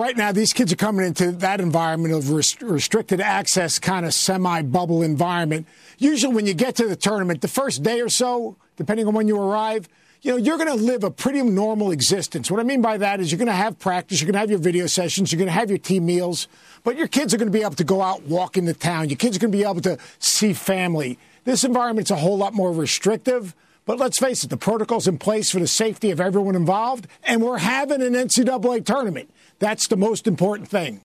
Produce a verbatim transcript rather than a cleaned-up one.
right now, these kids are coming into that environment of rest- restricted access, kind of semi-bubble environment. Usually when you get to the tournament, the first day or so, depending on when you arrive, you know, you're going to live a pretty normal existence. What I mean by that is you're going to have practice, you're going to have your video sessions, you're going to have your team meals, but your kids are going to be able to go out, walk into town. Your kids are going to be able to see family. This environment's a whole lot more restrictive, but let's face it, the protocol's in place for the safety of everyone involved, and we're having an N C double A tournament. That's the most important thing.